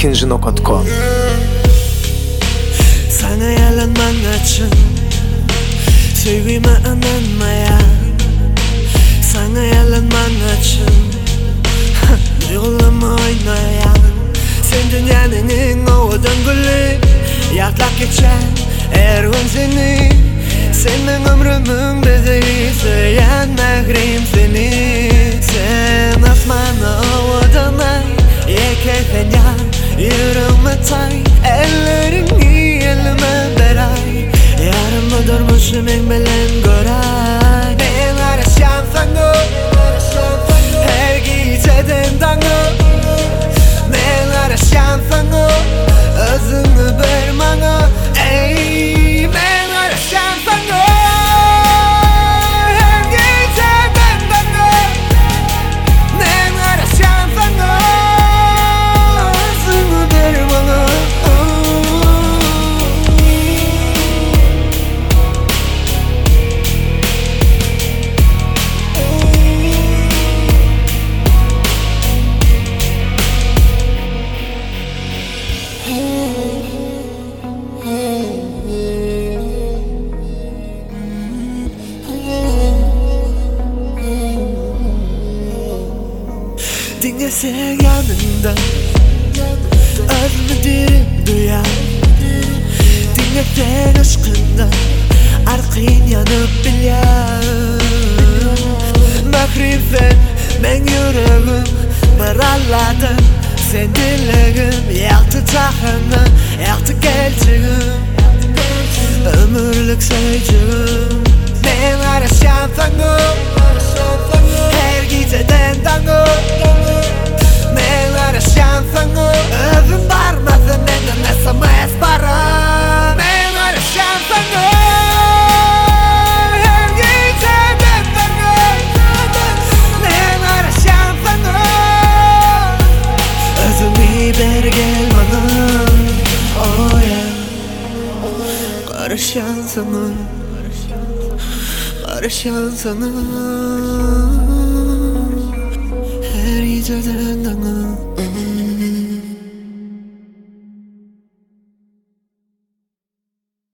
ikinci.com. Sana yalanman için sevgime inanmaya, sana yalanman için duygularımı oynayan, sen dünyanın ovadan gülü yaklap geçen ergun seni, sen benim ömrümün bezeyi söyleyen mehrim seni. Sen asmanı ovadan ay yekefen yan yüreğime tay, ellerini elime beray, yarımda durmuşum en bilen göray. Ben araşan sana her geceden tanı, ben araşan sana özünü ver bana. Ey ben araşan sana her geceden tanı, ben araşan sana özünü ver bana. Dinlesen yanında özümü derin duyan, dinlesen aşkından arkın yanıp bilyan. Mahrim sen, ben yüreğim baralladım, sen dileğim yaktı tahını, yaktı geleceğim, ömürlük sayacağım. Ben araşan sana her geceden tanı, ben araşan sana özüm barmasın benden SMS para. Ben araşan sana her geceden tanı, ben araşan sana özümü ver gel bana. Oh yeah, araşan sana, araşan sana her geceden tanı.